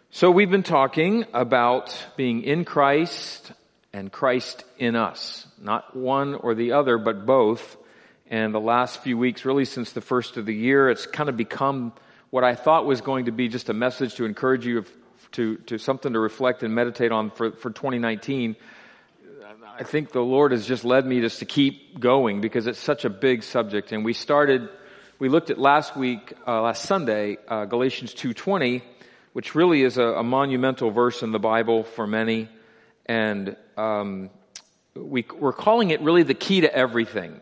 So we've been talking about being in Christ and Christ in us. Not one or the other, but both. And the last few weeks, really since the first of the year, it's kind of become what I thought was going to be just a message to encourage you to something to reflect and meditate on for 2019. I think the Lord has just led me just to keep going because it's such a big subject. And we looked at last Sunday, Galatians 2:20, which really is a monumental verse in the Bible for many. And we're calling it really the key to everything.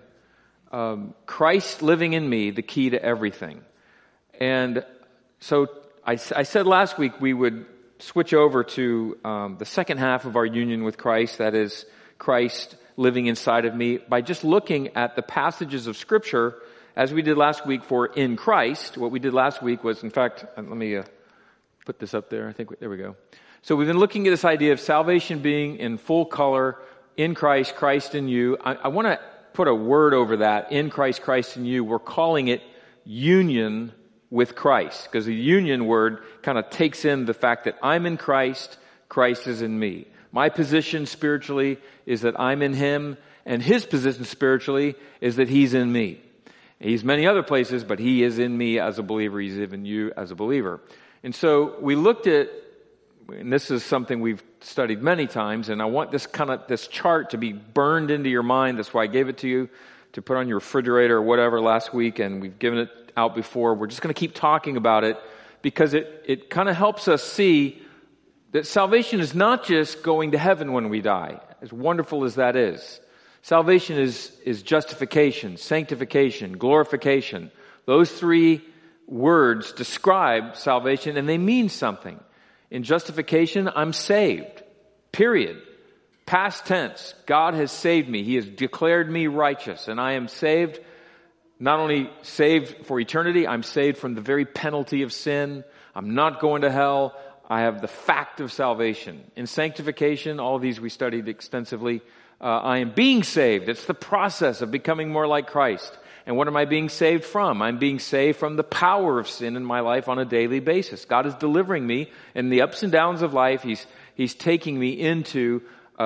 Christ living in me, the key to everything. And so I said last week we would switch over to the second half of our union with Christ, that is Christ living inside of me, by just looking at the passages of Scripture as we did last week for in Christ. What we did last week was, in fact, let me put this up there. There we go. So we've been looking at this idea of salvation being in full color, in Christ, Christ in you. I want to put a word over that, in Christ, Christ in you. We're calling it union with Christ, because the union word kind of takes in the fact that I'm in Christ, Christ is in me. My position spiritually is that I'm in Him, and His position spiritually is that He's in me. He's many other places, but He is in me as a believer. He's in you as a believer. And so we looked at, and this is something we've studied many times, and I want this chart to be burned into your mind. That's why I gave it to you to put on your refrigerator or whatever last week, and we've given it out before. We're just going to keep talking about it because it kind of helps us see that salvation is not just going to heaven when we die, as wonderful as that is. Salvation is justification, sanctification, glorification. Those three words describe salvation, and they mean something. In justification, I'm saved. Period. Past tense. God has saved me. He has declared me righteous, and I am saved. Not only saved for eternity, I'm saved from the very penalty of sin. I'm not going to hell. I have the fact of salvation. In sanctification, all of these we studied extensively. I am being saved. It's the process of becoming more like Christ. And what am I being saved from? I'm being saved from the power of sin in my life on a daily basis. God is delivering me in the ups and downs of life. He's taking me into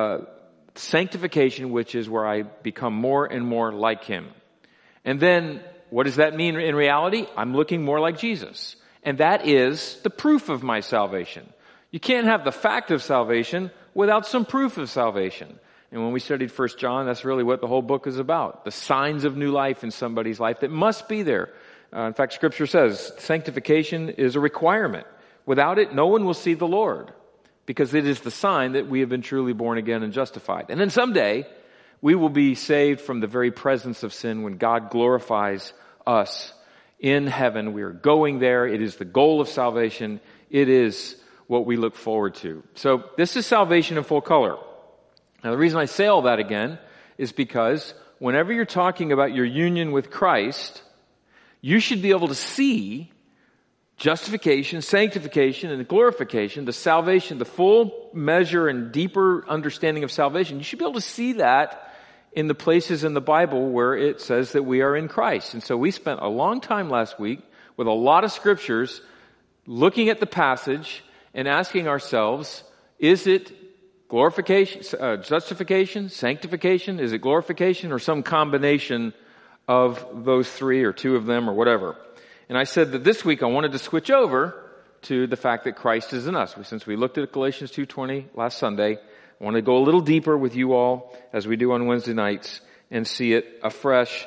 sanctification, which is where I become more and more like Him. And then, what does that mean in reality? I'm looking more like Jesus. And that is the proof of my salvation. You can't have the fact of salvation without some proof of salvation. And when we studied 1 John, that's really what the whole book is about. The signs of new life in somebody's life that must be there. In fact, Scripture says sanctification is a requirement. Without it, no one will see the Lord, because it is the sign that we have been truly born again and justified. And then someday, we will be saved from the very presence of sin when God glorifies us in heaven. We are going there. It is the goal of salvation. It is what we look forward to. So this is salvation in full color. Now, the reason I say all that again is because whenever you're talking about your union with Christ, you should be able to see justification, sanctification, and glorification, the salvation, the full measure and deeper understanding of salvation. You should be able to see that in the places in the Bible where it says that we are in Christ. And so we spent a long time last week with a lot of scriptures looking at the passage and asking ourselves, is it glorification, justification, sanctification? Is it glorification, or some combination of those three or two of them or whatever? And I said that this week I wanted to switch over to the fact that Christ is in us. Since we looked at Galatians 2:20 last Sunday, I want to go a little deeper with you all as we do on Wednesday nights and see it afresh.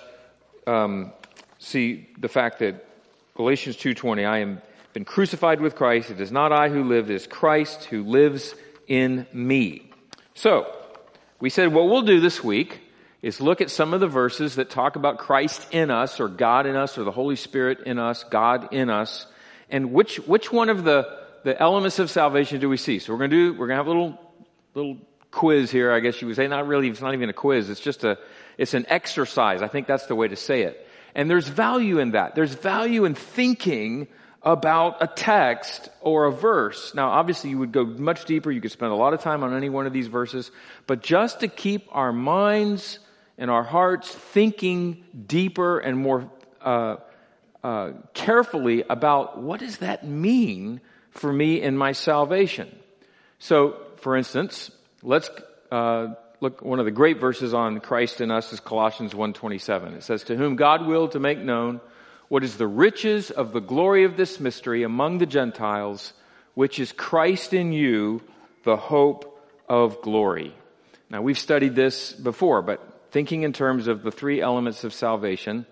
See the fact that Galatians 2:20, I am been crucified with Christ. It is not I who live, it is Christ who lives in me. So, we said what we'll do this week is look at some of the verses that talk about Christ in us, or God in us, or the Holy Spirit in us, God in us, and which one of the elements of salvation do we see? So we're gonna have a little quiz here, I guess you would say. Not really, it's not even a quiz, it's an exercise. I think that's the way to say it. And there's value in that. There's value in thinking about a text or a verse. Now, obviously, you would go much deeper. You could spend a lot of time on any one of these verses. But just to keep our minds and our hearts thinking deeper and more carefully about what does that mean for me in my salvation. So, for instance, let's look, one of the great verses on Christ in us is Colossians 1:27. It says, to whom God willed to make known what is the riches of the glory of this mystery among the Gentiles, which is Christ in you, the hope of glory. Now, we've studied this before, but thinking in terms of the three elements of salvation,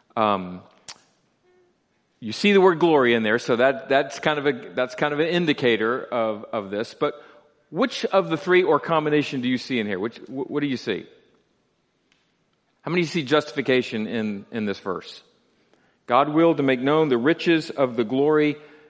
you see the word glory in there, so that's kind of an indicator of this. But which of the three or combination do you see in here? What do you see? How many see justification in this verse? God willed to make known the riches of the glory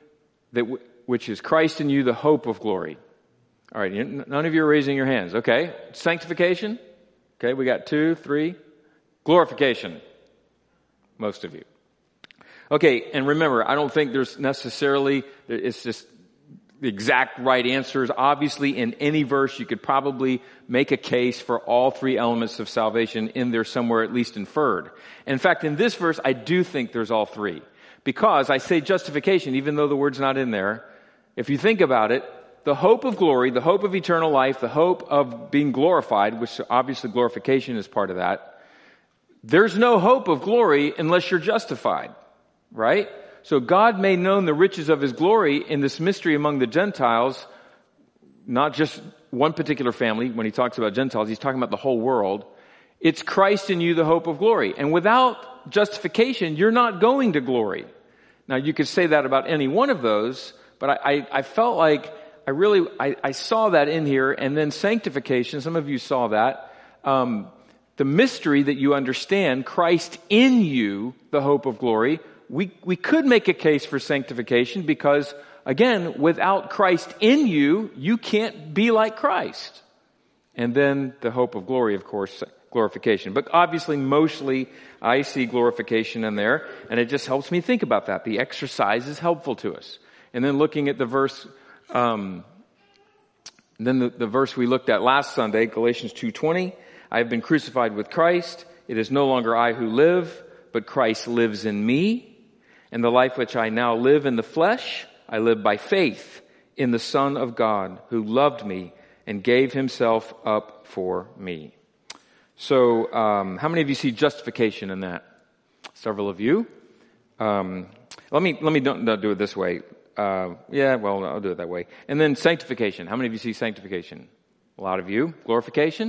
which is Christ in you, the hope of glory. All right, none of you are raising your hands. Okay, sanctification. Okay, we got 2, 3. Glorification. Most of you. Okay, and remember, I don't think there's necessarily, it's just the exact right answers. Obviously, in any verse, you could probably make a case for all three elements of salvation in there somewhere, at least inferred. In fact, in this verse, I do think there's all three. Because I say justification, even though the word's not in there. If you think about it, the hope of glory, the hope of eternal life, the hope of being glorified, which obviously glorification is part of that. There's no hope of glory unless you're justified, right? So God made known the riches of his glory in this mystery among the Gentiles, not just one particular family. When he talks about Gentiles, he's talking about the whole world. It's Christ in you, the hope of glory. And without justification, you're not going to glory. Now, you could say that about any one of those, but I felt like I saw that in here. And then sanctification, some of you saw that. The mystery that you understand, Christ in you, the hope of glory. We could make a case for sanctification because, again, without Christ in you, you can't be like Christ. And then the hope of glory, of course, glorification. But obviously, mostly, I see glorification in there, and it just helps me think about that. The exercise is helpful to us. And then looking at the verse, the verse we looked at last Sunday, Galatians 2:20, I have been crucified with Christ. It is no longer I who live, but Christ lives in me. And the life which I now live in the flesh, I live by faith in the Son of God who loved me and gave himself up for me. So, how many of you see justification in that? Several of you. Let me don't do it this way. I'll do it that way. And then sanctification. How many of you see sanctification? A lot of you. Glorification?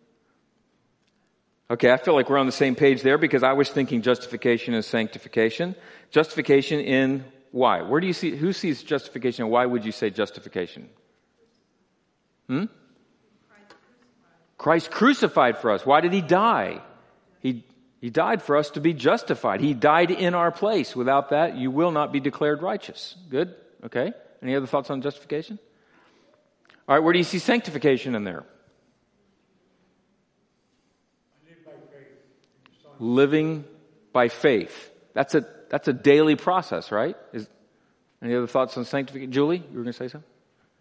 Okay, I feel like we're on the same page there because I was thinking justification and sanctification. Justification in why? Where do you see, who sees justification and why would you say justification? Christ crucified for us. Why did he die? He died for us to be justified. He died in our place. Without that, you will not be declared righteous. Good? Okay. Any other thoughts on justification? All right, where do you see sanctification in there? Living by faith. That's a daily process, right? Any other thoughts on sanctification? Julie, you were going to say something?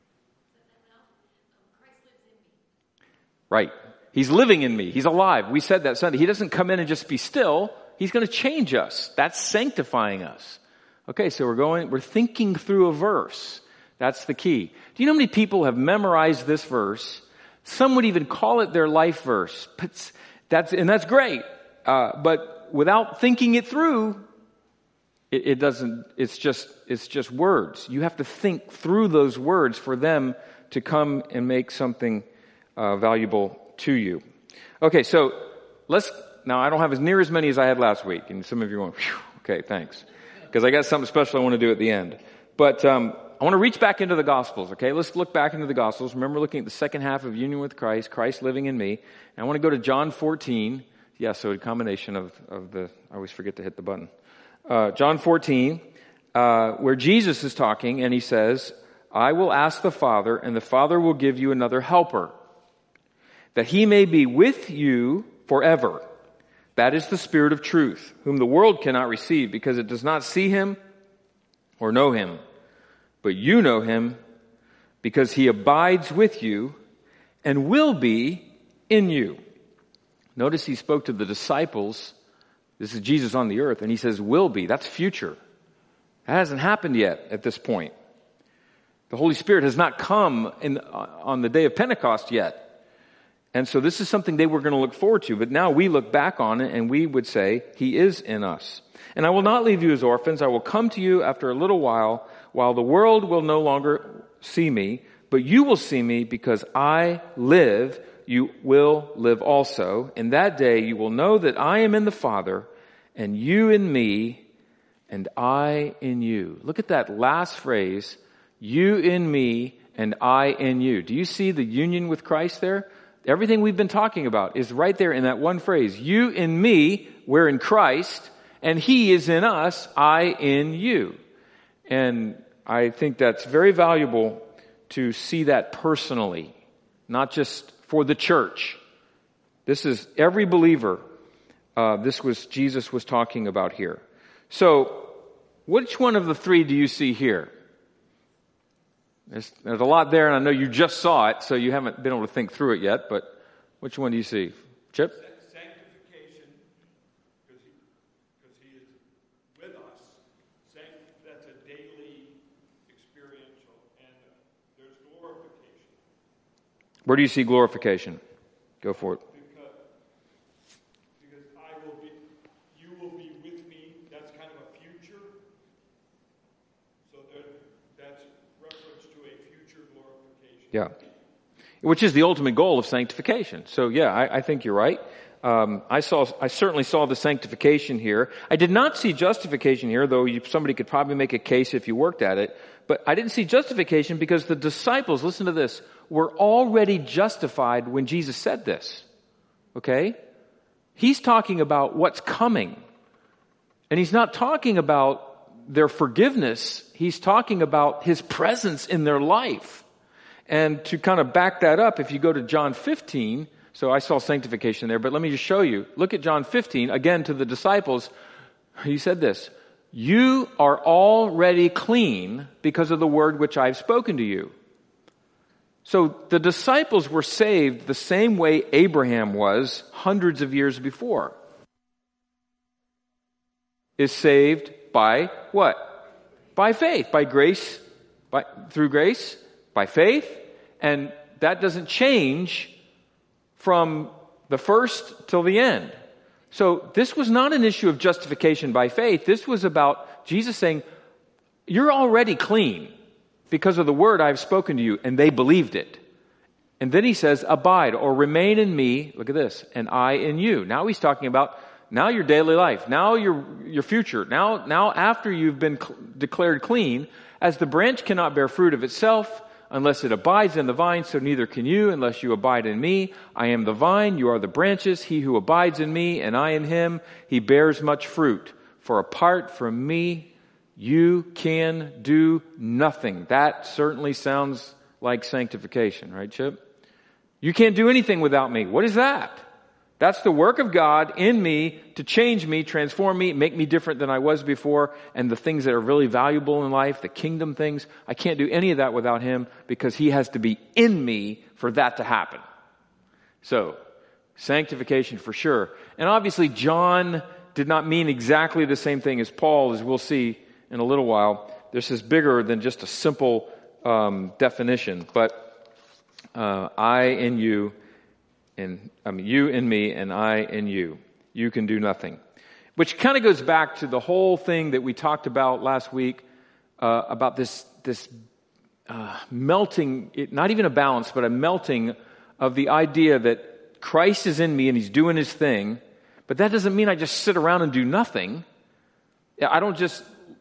Right. He's living in me. He's alive. We said that Sunday. He doesn't come in and just be still. He's going to change us. That's sanctifying us. Okay, so we're thinking through a verse. That's the key. Do you know how many people have memorized this verse? Some would even call it their life verse. That's great. But without thinking it through, it doesn't, it's just words. You have to think through those words for them to come and make something valuable to you. Okay, so now I don't have as near as many as I had last week, and some of you are going, phew, okay, thanks. Because I got something special I want to do at the end. But I want to reach back into the Gospels, okay? Let's look back into the Gospels. Remember looking at the second half of union with Christ, Christ living in me. And I want to go to John 14. Yeah, so a combination of I always forget to hit the button. John 14, where Jesus is talking, and he says, I will ask the Father, and the Father will give you another helper, that he may be with you forever. That is the Spirit of truth, whom the world cannot receive, because it does not see him or know him. But you know him, because he abides with you and will be in you. Notice he spoke to the disciples. This is Jesus on the earth, and he says will be. That's future. That hasn't happened yet at this point. The Holy Spirit has not come on the day of Pentecost yet. And so this is something they were going to look forward to. But now we look back on it and we would say, He is in us. And I will not leave you as orphans. I will come to you after a little while the world will no longer see me, but you will see me because I live, you will live also. In that day you will know that I am in the Father, and you in me, and I in you. Look at that last phrase, you in me, and I in you. Do you see the union with Christ there? Everything we've been talking about is right there in that one phrase. You in me, we're in Christ, and He is in us, I in you. And I think that's very valuable to see that personally, not just for the church. This is every believer. Jesus was talking about here. So, which one of the three do you see here? There's a lot there, and I know you just saw it, so you haven't been able to think through it yet, but which one do you see? Chip? Sanctification, because He is with us. That's a daily experiential, and there's glorification. Where do you see glorification? Go for it. Because you will be with me. That's kind of a future. So that's reference to a future glorification. Yeah. Which is the ultimate goal of sanctification. So yeah, I think you're right. I certainly saw the sanctification here. I did not see justification here, though somebody could probably make a case if you worked at it. But I didn't see justification because the disciples, listen to this, were already justified when Jesus said this. Okay? He's talking about what's coming. And He's not talking about their forgiveness. He's talking about His presence in their life. And to kind of back that up, if you go to John 15, so I saw sanctification there, but let me just show you. Look at John 15, again to the disciples. He said this, you are already clean because of the word which I've spoken to you. So the disciples were saved the same way Abraham was hundreds of years before. Is saved by what? By faith, by grace, through grace, by faith, and that doesn't change from the first till the end. So this was not an issue of justification by faith. This was about Jesus saying, you're already clean because of the word I've spoken to you, and they believed it. And then He says, abide or remain in me, look at this, and I in you. Now He's talking about now your daily life, now your future, now after you've been declared clean, as the branch cannot bear fruit of itself unless it abides in the vine, so neither can you unless you abide in me. I am the vine, you are the branches. He who abides in me and I in him, he bears much fruit. For apart from me, you can do nothing. That certainly sounds like sanctification, right, Chip? You can't do anything without me. What is that? That's the work of God in me to change me, transform me, make me different than I was before, and the things that are really valuable in life, the kingdom things. I can't do any of that without Him because He has to be in me for that to happen. So, sanctification for sure. And obviously John did not mean exactly the same thing as Paul, as we'll see in a little while. This is bigger than just a simple definition. But I in you, you in me and I in you. You can do nothing. Which kind of goes back to the whole thing that we talked about last week about this melting, not even a balance, but a melting of the idea that Christ is in me and He's doing His thing. But that doesn't mean I just sit around and do nothing. I don't just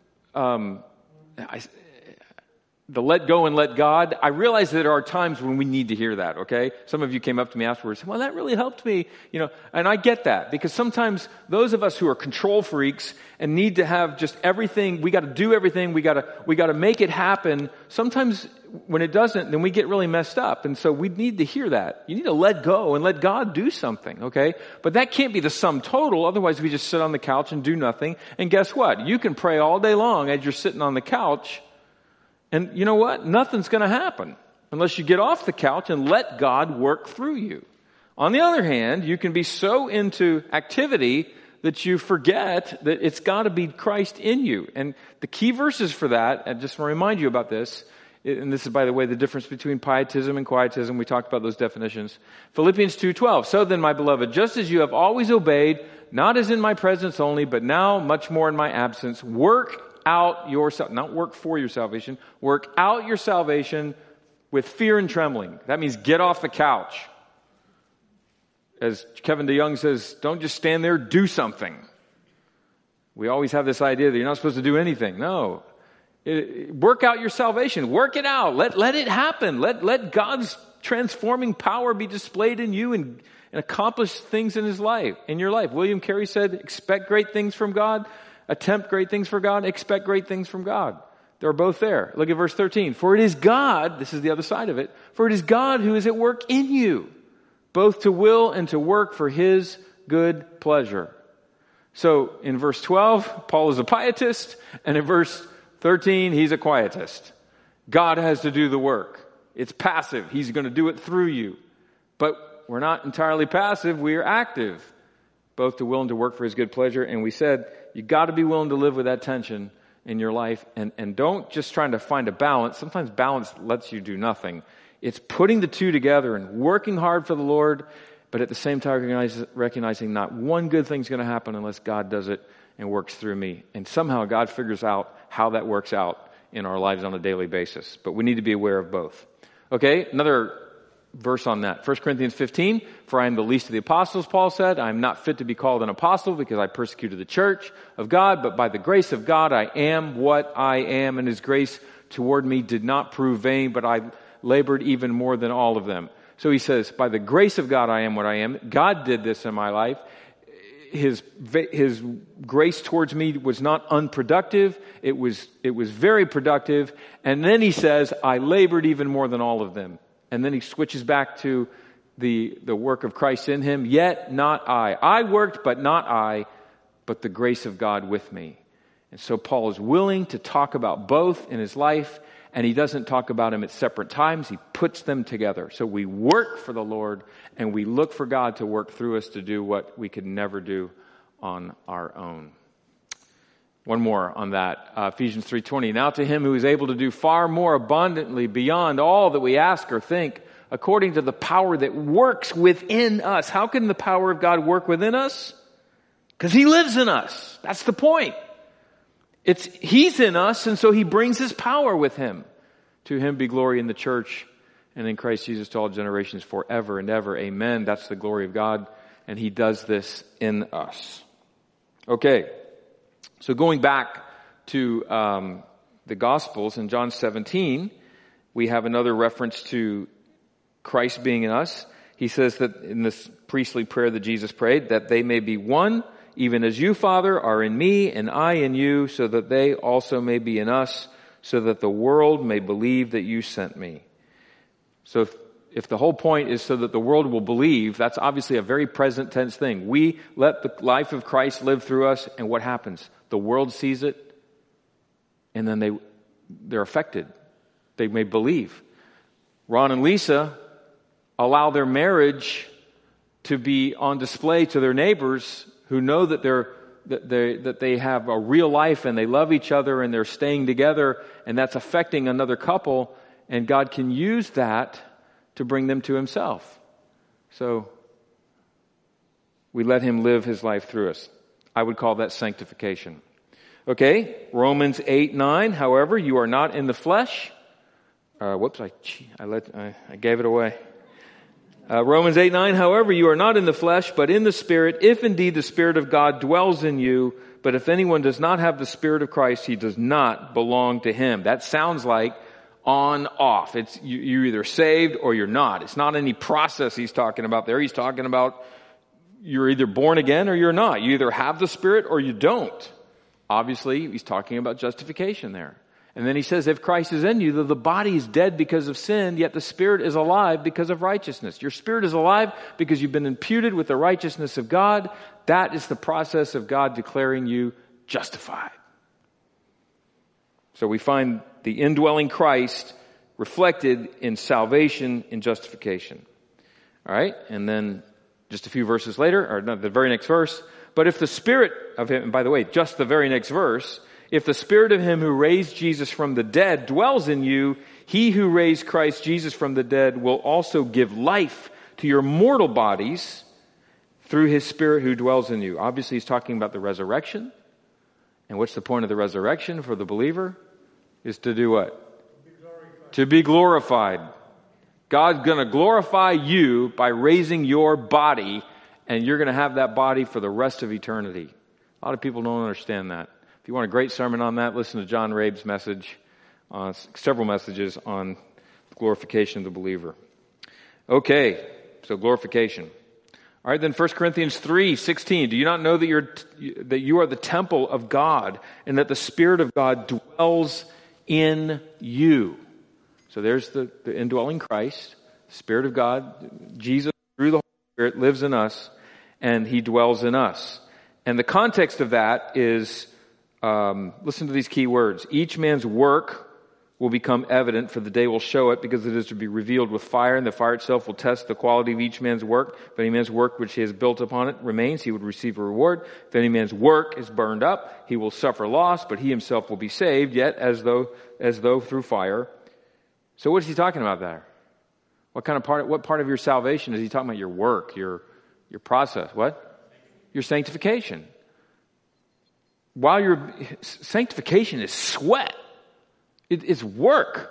the let go and let God. I realize that there are times when we need to hear that, okay? Some of you came up to me afterwards and said, well, that really helped me, and I get that because sometimes those of us who are control freaks and need to have just everything, we got to do everything, we got to make it happen. Sometimes when it doesn't, then we get really messed up. And so we need to hear that. You need to let go and let God do something, okay? But that can't be the sum total. Otherwise we just sit on the couch and do nothing. And guess what? You can pray all day long as you're sitting on the couch. And you know what? Nothing's going to happen unless you get off the couch and let God work through you. On the other hand, you can be so into activity that you forget that it's got to be Christ in you. And the key verses for that, and just to remind you about this, And this is, by the way, the difference between pietism and quietism. We talked about those definitions. Philippians 2:12. So then, my beloved, just as you have always obeyed, not as in my presence only, but now much more in my absence, work out your, not work for your salvation, work out your salvation with fear and trembling. That means get off the couch. As Kevin DeYoung says, don't just stand there, do something. We always have this idea that you're not supposed to do anything. No. Work out your salvation. Work it out. Let it happen. Let God's transforming power be displayed in you and accomplish things in your life. William Carey said, expect great things from God, attempt great things for God, expect great things from God. They're both there. Look at verse 13. For it is God, this is the other side of it, for it is God who is at work in you, both to will and to work for his good pleasure. So in verse 12, Paul is a pietist, and in verse 13, he's a quietist. God has to do the work. It's passive. He's going to do it through you. But we're not entirely passive. We are active, both to will and to work for his good pleasure. And we said, you got to be willing to live with that tension in your life. And don't just trying to find a balance. Sometimes balance lets you do nothing. It's putting the two together and working hard for the Lord, but at the same time recognizing not one good thing's going to happen unless God does it and works through me. And somehow God figures out how that works out in our lives on a daily basis. But we need to be aware of both. Okay, another verse on that. 1 Corinthians 15, for I am the least of the apostles, Paul said. I am not fit to be called an apostle because I persecuted the church of God, but by the grace of God I am what I am, and his grace toward me did not prove vain, but I labored even more than all of them. So he says, by the grace of God I am what I am. God did this in my life. His grace towards me was not unproductive. It was very productive. And then he says, I labored even more than all of them. And then he switches back to the work of Christ in him. Yet not I. I worked, but not I, but the grace of God with me. And so Paul is willing to talk about both in his life, and he doesn't talk about them at separate times. He puts them together. So we work for the Lord, and we look for God to work through us to do what we could never do on our own. One more on that. Ephesians 3:20. Now to him who is able to do far more abundantly beyond all that we ask or think, according to the power that works within us. How can the power of God work within us? Because he lives in us. That's the point. He's in us, and so he brings his power with him. To him be glory in the church and in Christ Jesus to all generations forever and ever. Amen. That's the glory of God, and he does this in us. Okay. So going back to the Gospels in John 17, we have another reference to Christ being in us. He says that in this priestly prayer that Jesus prayed, that they may be one, even as you, Father, are in me and I in you, so that they also may be in us, so that the world may believe that you sent me. So if the whole point is so that the world will believe, that's obviously a very present tense thing. We let the life of Christ live through us, and what happens? The world sees it, and then they're affected. They may believe. Ron and Lisa allow their marriage to be on display to their neighbors who know that they have a real life and they love each other and they're staying together, and that's affecting another couple, and God can use that to bring them to himself. So we let him live his life through us. I would call that sanctification. Okay, Romans 8:9. However, you are not in the flesh. I gave it away. Romans 8:9. However, you are not in the flesh, but in the Spirit, if indeed the Spirit of God dwells in you. But if anyone does not have the Spirit of Christ, he does not belong to him. That sounds like on, off. It's you're either saved or you're not. It's not any process he's talking about there. He's talking about you're either born again or you're not. You either have the Spirit or you don't. Obviously, he's talking about justification there. And then he says, if Christ is in you, though the body is dead because of sin, yet the Spirit is alive because of righteousness. Your spirit is alive because you've been imputed with the righteousness of God. That is the process of God declaring you justified. So we find the indwelling Christ reflected in salvation, in justification. All right, and then just a few verses later, or no, the very next verse, but if the Spirit of him, and by the way, just the very next verse, if the Spirit of him who raised Jesus from the dead dwells in you, He who raised Christ Jesus from the dead will also give life to your mortal bodies through his Spirit who dwells in you. Obviously, he's talking about the resurrection. And what's the point of the resurrection for the believer? Is to do what? To be glorified. God's going to glorify you by raising your body, and you're going to have that body for the rest of eternity. A lot of people don't understand that. If you want a great sermon on that, listen to John Rabe's message, several messages on glorification of the believer. Okay, so glorification. All right, then 1 Corinthians 3:16. Do you not know that you are the temple of God and that the Spirit of God dwells in you? So there's the indwelling Christ, Spirit of God. Jesus, through the Holy Spirit, lives in us, and he dwells in us. And the context of that is, listen to these key words. Each man's work will become evident, for the day will show it, because it is to be revealed with fire, and the fire itself will test the quality of each man's work. If any man's work which he has built upon it remains, he would receive a reward. If any man's work is burned up, he will suffer loss, but he himself will be saved, yet as though through fire. So what is he talking about there? What part of your salvation is he talking about? Your work, your process. What? Your sanctification. While your sanctification is sweat. It's work.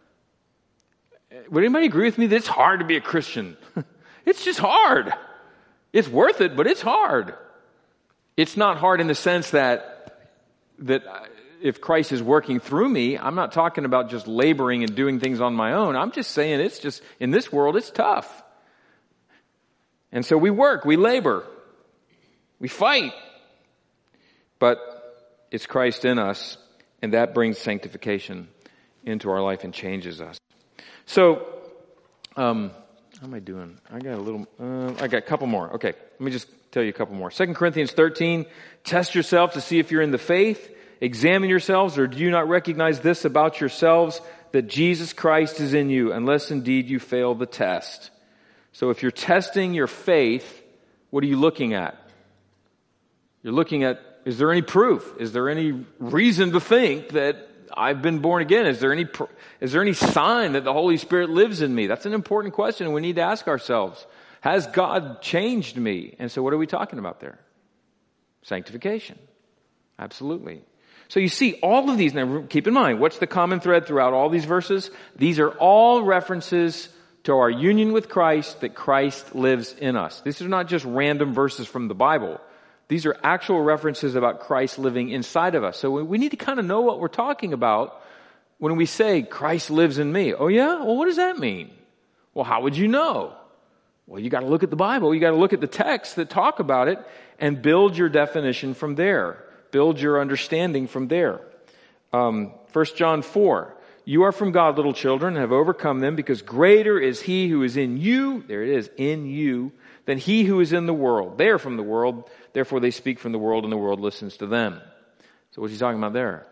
Would anybody agree with me that it's hard to be a Christian? It's just hard. It's worth it, but it's hard. It's not hard in the sense that if Christ is working through me, I'm not talking about just laboring and doing things on my own. I'm just saying it's just, in this world, it's tough. And so we work, we labor, we fight. But it's Christ in us, and that brings sanctification into our life and changes us. So, how am I doing? I got a couple more. Okay, let me just tell you a couple more. 2 Corinthians 13, test yourself to see if you're in the faith. Examine yourselves, or do you not recognize this about yourselves, that Jesus Christ is in you, unless indeed you fail the test. So if you're testing your faith, what are you looking at? You're looking at, is there any proof? Is there any reason to think that I've been born again? Is there any sign that the Holy Spirit lives in me? That's an important question, and we need to ask ourselves. Has God changed me? And so what are we talking about there? Sanctification. Absolutely. So you see all of these, now keep in mind, what's the common thread throughout all these verses? These are all references to our union with Christ, that Christ lives in us. These are not just random verses from the Bible. These are actual references about Christ living inside of us. So we need to kind of know what we're talking about when we say Christ lives in me. Oh yeah? Well, what does that mean? Well, how would you know? Well, you got to look at the Bible. You got to look at the texts that talk about it and build your definition from there. Build your understanding from there. 1 John 4. You are from God, little children, and have overcome them, because greater is he who is in you, there it is, in you, than he who is in the world. They are from the world, therefore they speak from the world, and the world listens to them. So what's he talking about there?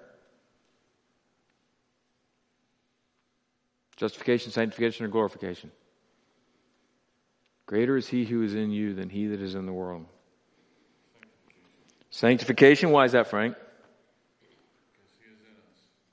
Justification, sanctification, or glorification? Greater is he who is in you than he that is in the world. Sanctification, why is that, Frank? Because he is in us.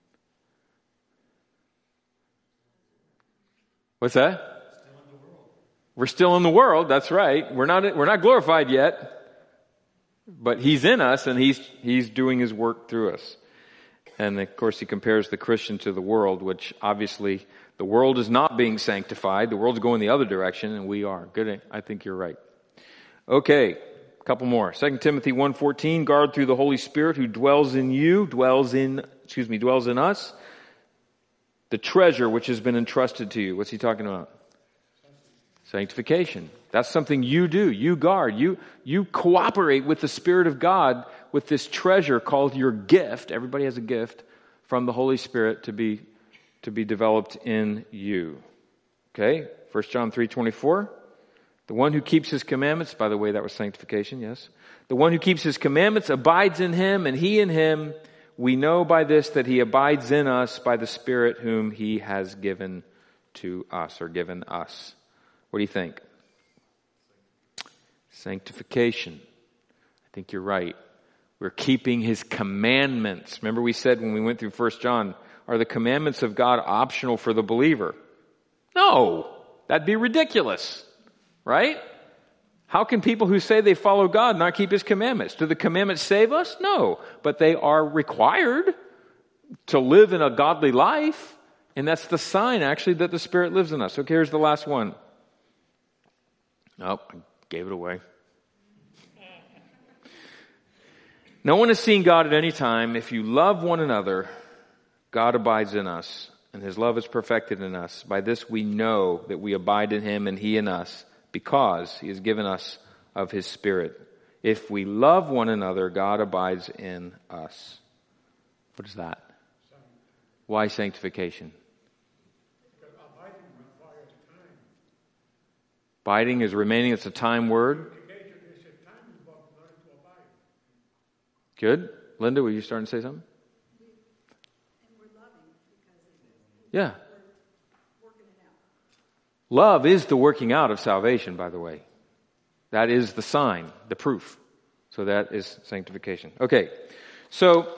What's that? Still in the world. We're still in the world, that's right. We're not glorified yet. But he's in us, and he's doing his work through us. And of course he compares the Christian to the world, which obviously the world is not being sanctified. The world's going the other direction, and we are. Good, I think you're right. Okay. Couple more. 2 Timothy 1:14, guard through the Holy Spirit who dwells in us, the treasure which has been entrusted to you. What's he talking about? Sanctification. That's something you do. You guard. You cooperate with the Spirit of God with this treasure called your gift. Everybody has a gift from the Holy Spirit to be developed in you. Okay? 1 John 3:24. The one who keeps his commandments, by the way, that was sanctification, yes. The one who keeps his commandments abides in him, and he in him. We know by this that he abides in us by the Spirit whom he has given to us, or given us. What do you think? Sanctification. I think you're right. We're keeping his commandments. Remember we said when we went through 1 John, Are the commandments of God optional for the believer? No, that'd be ridiculous, right? How can people who say they follow God not keep His commandments? Do the commandments save us? No, but they are required to live in a godly life. And that's the sign, actually, that the Spirit lives in us. Okay, here's the last one. Oh, I gave it away. No one has seen God at any time. If you love one another, God abides in us, and His love is perfected in us. By this we know that we abide in Him and He in us, because He has given us of His Spirit. If we love one another, God abides in us. What is that? Why sanctification? Abiding is remaining. It's a time word. Good. Linda, were you starting to say something? Yeah. Love is the working out of salvation, by the way. That is the sign, the proof. So that is sanctification. Okay. So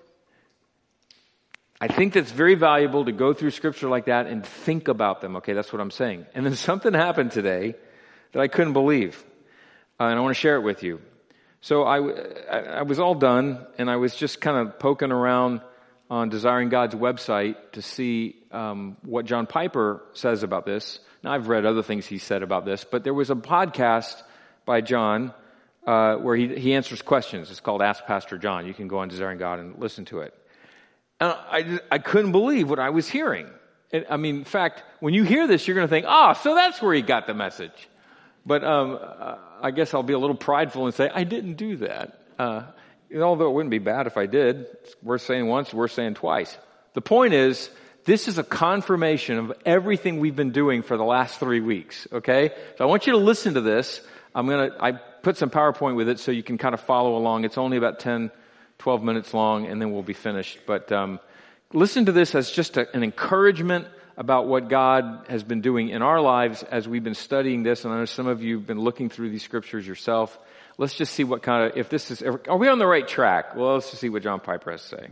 I think that's very valuable to go through scripture like that and think about them. Okay, that's what I'm saying. And then something happened today that I couldn't believe. And I want to share it with you. So I was all done, and I was just kind of poking around on Desiring God's website to see what John Piper says about this. Now, I've read other things he said about this, but there was a podcast by John where he answers questions. It's called Ask Pastor John. You can go on Desiring God and listen to it. And I couldn't believe what I was hearing. I mean, in fact, when you hear this, you're going to think, so that's where he got the message. But I guess I'll be a little prideful and say, I didn't do that. Although it wouldn't be bad if I did. It's worth saying once, worth saying twice. The point is, this is a confirmation of everything we've been doing for the last 3 weeks, okay? So I want you to listen to this. I put some PowerPoint with it so you can kind of follow along. It's only about 10, 12 minutes long, and then we'll be finished. But listen to this as just an encouragement about what God has been doing in our lives as we've been studying this. And I know some of you have been looking through these scriptures yourself. Let's just see what kind of, are we on the right track? Well, let's just see what John Piper has to say.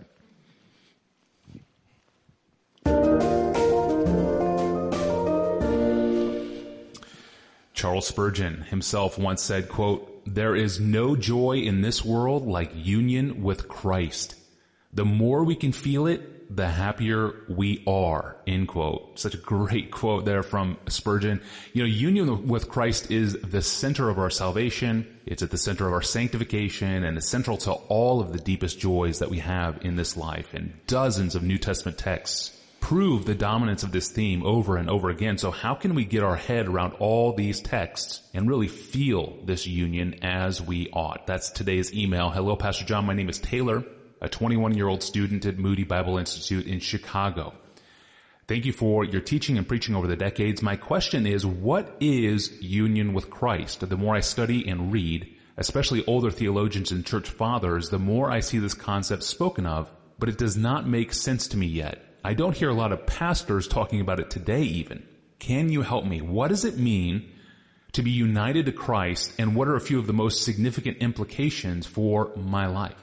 Charles Spurgeon himself once said, quote, "There is no joy in this world like union with Christ. The more we can feel it, the happier we are," end quote. Such a great quote there from Spurgeon. You know, union with Christ is the center of our salvation. It's at the center of our sanctification, and it's central to all of the deepest joys that we have in this life. And dozens of New Testament texts prove the dominance of this theme over and over again. So how can we get our head around all these texts and really feel this union as we ought? That's today's email. Hello, Pastor John. My name is Taylor, a 21-year-old student at Moody Bible Institute in Chicago. Thank you for your teaching and preaching over the decades. My question is, what is union with Christ? The more I study and read, especially older theologians and church fathers, the more I see this concept spoken of, but it does not make sense to me yet. I don't hear a lot of pastors talking about it today even. Can you help me? What does it mean to be united to Christ, and what are a few of the most significant implications for my life?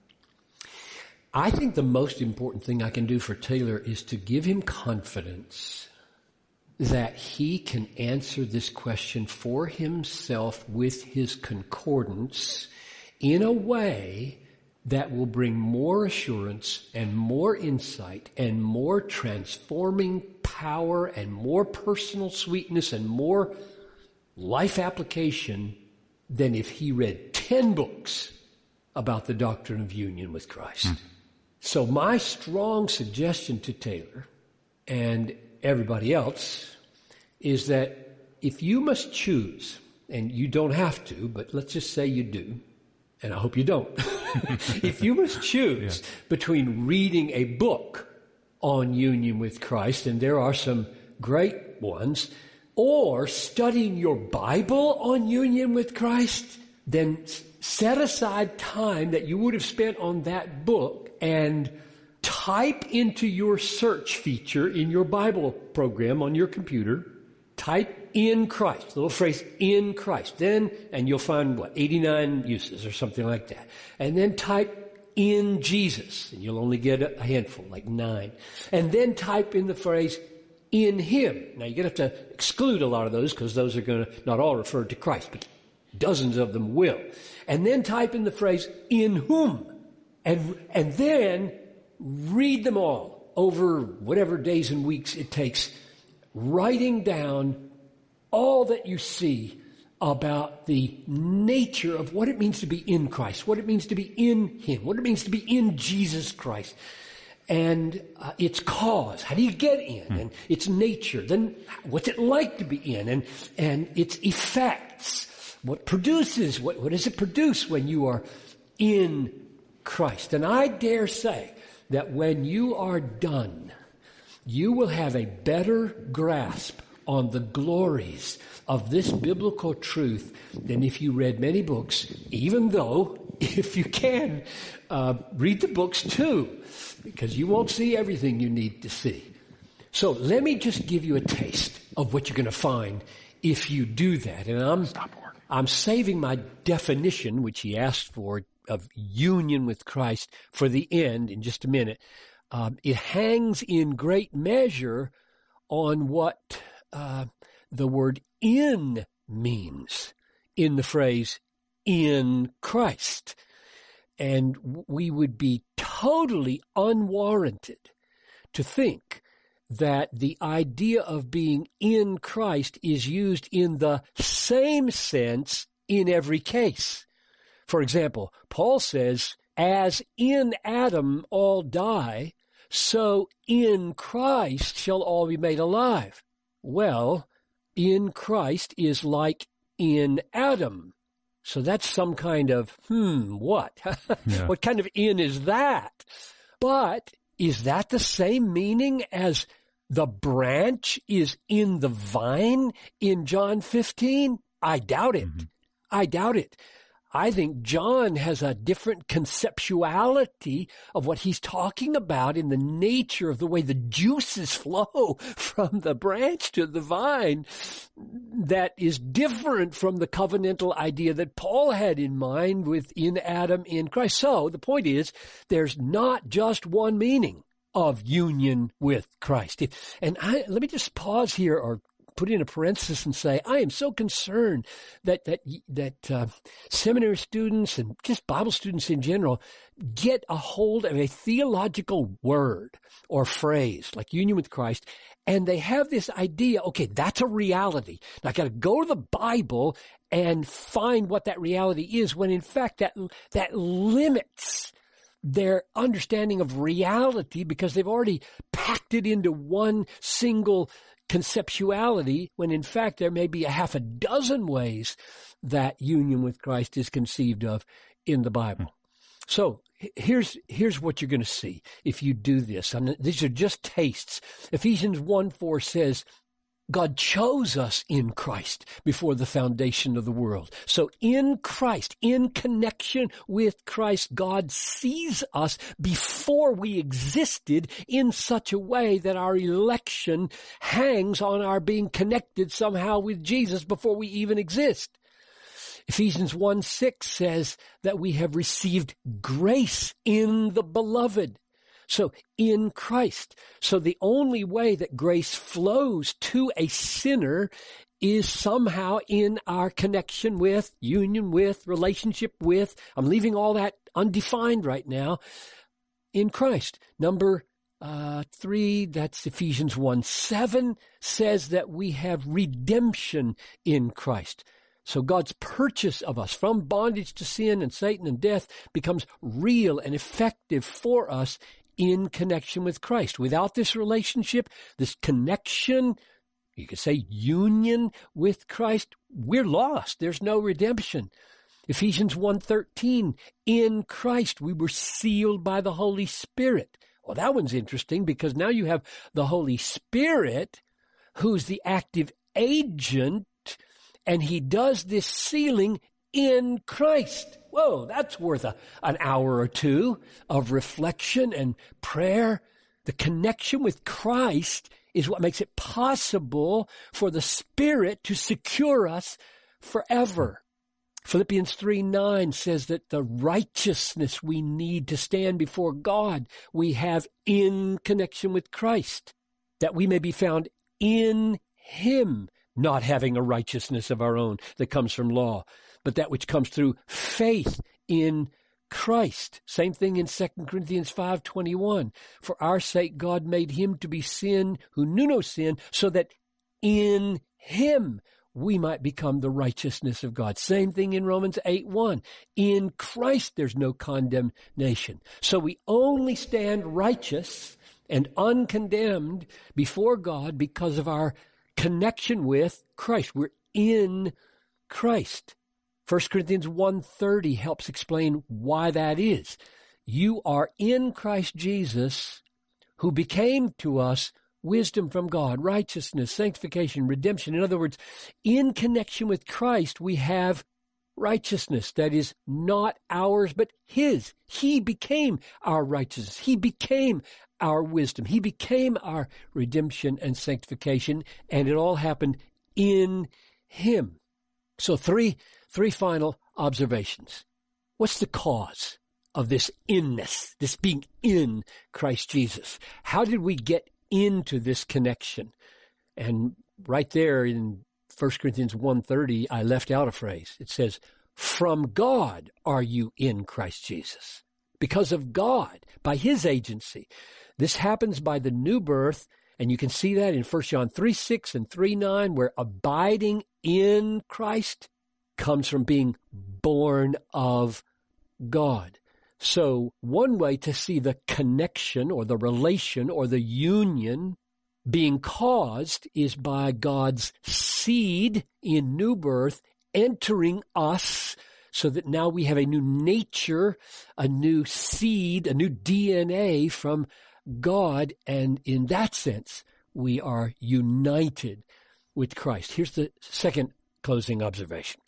I think the most important thing I can do for Taylor is to give him confidence that he can answer this question for himself with his concordance in a way that will bring more assurance and more insight and more transforming power and more personal sweetness and more life application than if he read 10 books about the doctrine of union with Christ. So my strong suggestion to Taylor and everybody else is that if you must choose, and you don't have to, but let's just say you do, and I hope you don't. If you must choose between reading a book on union with Christ, and there are some great ones, or studying your Bible on union with Christ, then set aside time that you would have spent on that book and type into your search feature in your Bible program on your computer, type in Christ, the little phrase in Christ. Then, and you'll find 89 uses or something like that. And then type in Jesus. And you'll only get a handful, like 9. And then type in the phrase in Him. Now you're going to have to exclude a lot of those because those are going to not all refer to Christ, but dozens of them will. And then type in the phrase in whom. And then read them all over whatever days and weeks it takes, writing down all that you see about the nature of what it means to be in Christ, what it means to be in Him, what it means to be in Jesus Christ, and its cause. How do you get in? And its nature. Then what's it like to be in? And its effects. What produces? What does it produce when you are in Christ? And I dare say that when you are done, you will have a better grasp on the glories of this biblical truth than if you read many books, even though, if you can, read the books too, because you won't see everything you need to see. So let me just give you a taste of what you're going to find if you do that. And I'm saving my definition, which he asked for, of union with Christ for the end in just a minute. It hangs in great measure on what the word in means in the phrase in Christ. And we would be totally unwarranted to think that the idea of being in Christ is used in the same sense in every case. For example, Paul says, as in Adam all die, so in Christ shall all be made alive. Well, in Christ is like in Adam. So that's some kind of, what? Yeah. What kind of in is that? But is that the same meaning as the branch is in the vine in John 15? I doubt it. Mm-hmm. I doubt it. I think John has a different conceptuality of what he's talking about in the nature of the way the juices flow from the branch to the vine that is different from the covenantal idea that Paul had in mind within Adam in Christ. So the point is, there's not just one meaning of union with Christ. Let me just pause here or put in a parenthesis and say, I am so concerned that seminary students and just Bible students in general get a hold of a theological word or phrase like union with Christ, and they have this idea, okay, that's a reality. Now I got to go to the Bible and find what that reality is, when in fact that limits their understanding of reality because they've already packed it into one single conceptuality, when in fact there may be a half a dozen ways that union with Christ is conceived of in the Bible. So here's what you're going to see if you do this. These are just tastes. Ephesians 1:4 says, God chose us in Christ before the foundation of the world. So in Christ, in connection with Christ, God sees us before we existed in such a way that our election hangs on our being connected somehow with Jesus before we even exist. Ephesians 1:6 says that we have received grace in the beloved. So in Christ. So the only way that grace flows to a sinner is somehow in our connection with, union with, relationship with. I'm leaving all that undefined right now. In Christ. Number 3, that's Ephesians 1:7, says that we have redemption in Christ. So God's purchase of us from bondage to sin and Satan and death becomes real and effective for us in connection with Christ. Without this relationship, this connection, you could say union with Christ, we're lost. There's no redemption. Ephesians 1:13, in Christ we were sealed by the Holy Spirit. Well, that one's interesting because now you have the Holy Spirit who's the active agent, and he does this sealing in Christ. Whoa, that's worth an hour or two of reflection and prayer. The connection with Christ is what makes it possible for the Spirit to secure us forever. Philippians 3:9 says that the righteousness we need to stand before God, we have in connection with Christ, that we may be found in Him, not having a righteousness of our own that comes from law, but that which comes through faith in Christ. Same thing in 2 Corinthians 5:21. For our sake God made Him to be sin who knew no sin, so that in Him we might become the righteousness of God. Same thing in Romans 8:1. In Christ there's no condemnation. So we only stand righteous and uncondemned before God because of our connection with Christ. We're in Christ. 1 Corinthians 1:30 helps explain why that is. You are in Christ Jesus, who became to us wisdom from God, righteousness, sanctification, redemption. In other words, in connection with Christ, we have righteousness that is not ours, but His. He became our righteousness. He became our wisdom. He became our redemption and sanctification, and it all happened in Him. So three final observations. What's the cause of this inness, this being in Christ Jesus? How did we get into this connection? And right there in 1 Corinthians 1:30, I left out a phrase. It says, from God are you in Christ Jesus. Because of God, by His agency. This happens by the new birth, and you can see that in 1 John 3:6 and 3:9, where abiding in Christ comes from being born of God. So one way to see the connection or the relation or the union being caused is by God's seed in new birth entering us, so that now we have a new nature, a new seed, a new DNA from God, and in that sense, we are united with Christ. Here's the second closing observation.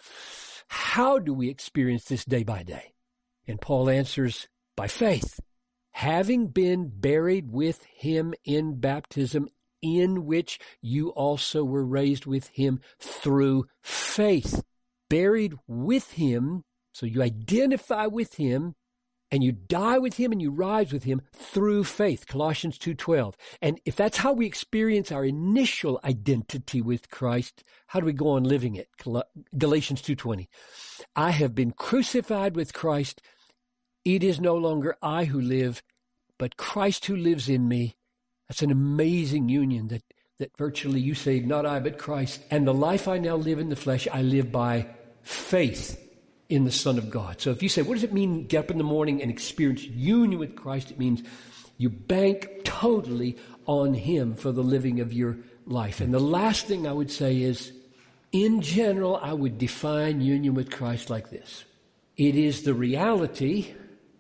How do we experience this day by day? And Paul answers, by faith, having been buried with Him in baptism, in which you also were raised with Him through faith. Buried with Him, so you identify with Him, and you die with Him and you rise with Him through faith, Colossians 2:12. And if that's how we experience our initial identity with Christ, how do we go on living it? Galatians 2:20. I have been crucified with Christ. It is no longer I who live, but Christ who lives in me. That's an amazing union that virtually you say, not I, but Christ. And the life I now live in the flesh, I live by faith in the Son of God. So if you say, what does it mean, get up in the morning and experience union with Christ? It means you bank totally on Him for the living of your life. And the last thing I would say is, in general, I would define union with Christ like this. It is the reality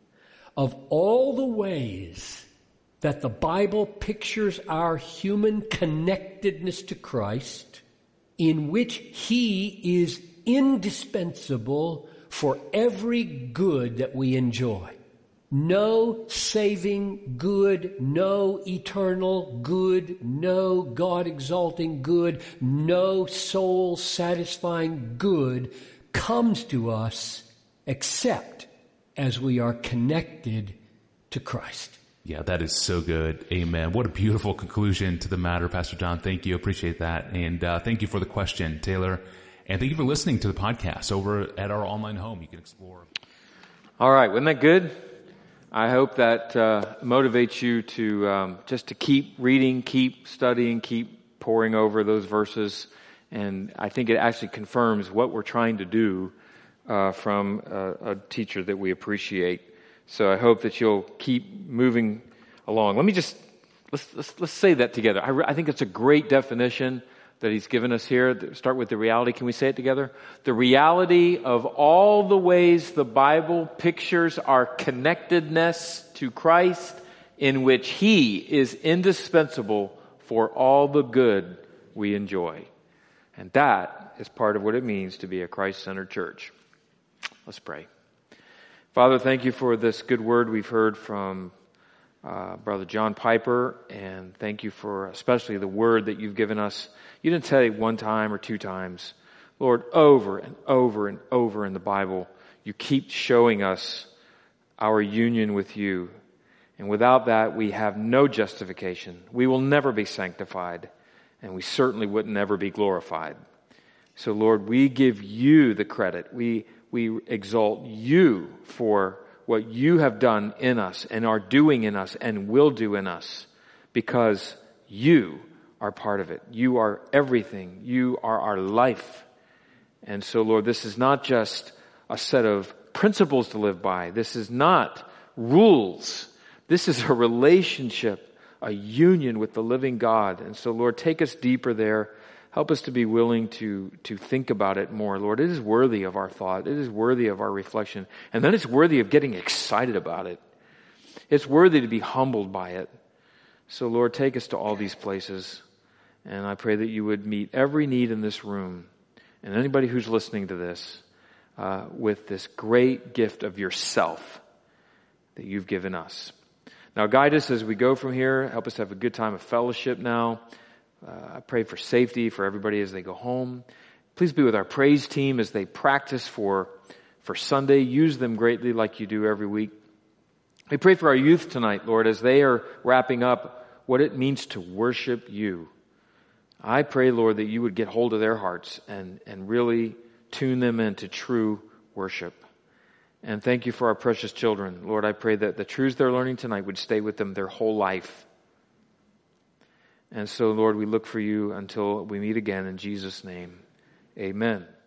of all the ways that the Bible pictures our human connectedness to Christ, in which He is indispensable for every good that we enjoy. No saving good, no eternal good, no God-exalting good, no soul-satisfying good comes to us except as we are connected to Christ. Yeah, that is so good. Amen. What a beautiful conclusion to the matter, Pastor John. Thank you. Appreciate that. And thank you for the question, Taylor. And thank you for listening to the podcast over at our online home. You can explore. All right. Wasn't that good? I hope that motivates you to just to keep reading, keep studying, keep poring over those verses. And I think it actually confirms what we're trying to do from a teacher that we appreciate. So I hope that you'll keep moving along. Let me just let's say that together. I think it's a great definition that he's given us here. Start with the reality. Can we say it together? The reality of all the ways the Bible pictures our connectedness to Christ, in which He is indispensable for all the good we enjoy. And that is part of what it means to be a Christ-centered church. Let's pray. Father, thank you for this good word we've heard from Brother John Piper, and thank you for especially the word that you've given us. You didn't say one time or two times, Lord, over and over and over in the Bible, you keep showing us our union with you. And without that, we have no justification. We will never be sanctified, and we certainly would never be glorified. So Lord, we give you the credit. We exalt you for what you have done in us and are doing in us and will do in us, because you are part of it. You are everything. You are our life. And so, Lord, this is not just a set of principles to live by. This is not rules. This is a relationship, a union with the living God. And so, Lord, take us deeper there. Help us to be willing to think about it more, Lord. It is worthy of our thought. It is worthy of our reflection. And then it's worthy of getting excited about it. It's worthy to be humbled by it. So, Lord, take us to all these places. And I pray that you would meet every need in this room and anybody who's listening to this with this great gift of yourself that you've given us. Now, guide us as we go from here. Help us have a good time of fellowship now. I pray for safety for everybody as they go home. Please be with our praise team as they practice for Sunday. Use them greatly like you do every week. We pray for our youth tonight, Lord, as they are wrapping up what it means to worship you. I pray, Lord, that you would get hold of their hearts and really tune them into true worship. And thank you for our precious children. Lord, I pray that the truths they're learning tonight would stay with them their whole life. And so, Lord, we look for you until we meet again in Jesus' name. Amen.